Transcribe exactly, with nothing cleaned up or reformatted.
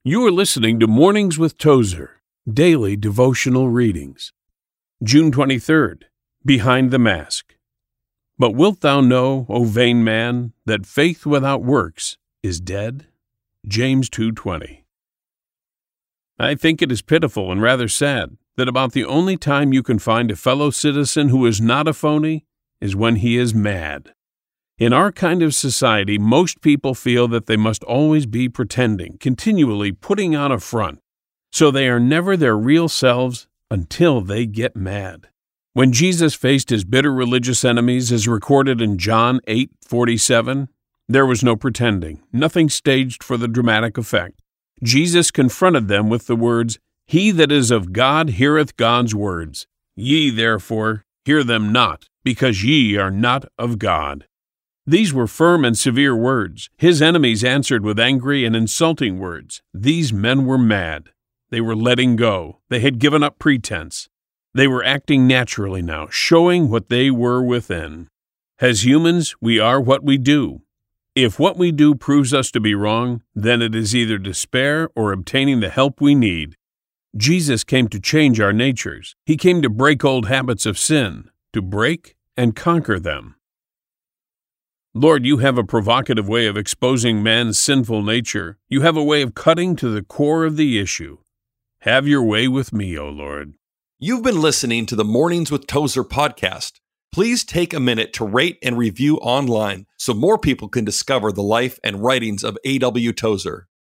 You are listening to Mornings with Tozer, daily devotional readings. June twenty-third, Behind the Mask. But wilt thou know, O vain man, that faith without works is dead? James two twenty. I think it is pitiful and rather sad that about the only time you can find a fellow citizen who is not a phony is when he is mad. In our kind of society, most people feel that they must always be pretending, continually putting on a front, so they are never their real selves until they get mad. When Jesus faced his bitter religious enemies, as recorded in John eight forty-seven, there was no pretending, nothing staged for the dramatic effect. Jesus confronted them with the words, "He that is of God heareth God's words. Ye therefore hear them not, because ye are not of God." These were firm and severe words. His enemies answered with angry and insulting words. These men were mad. They were letting go. They had given up pretense. They were acting naturally now, showing what they were within. As humans, we are what we do. If what we do proves us to be wrong, then it is either despair or obtaining the help we need. Jesus came to change our natures. He came to break old habits of sin, to break and conquer them. Lord, you have a provocative way of exposing man's sinful nature. You have a way of cutting to the core of the issue. Have your way with me, O Lord. You've been listening to the Mornings with Tozer podcast. Please take a minute to rate and review online so more people can discover the life and writings of A W Tozer.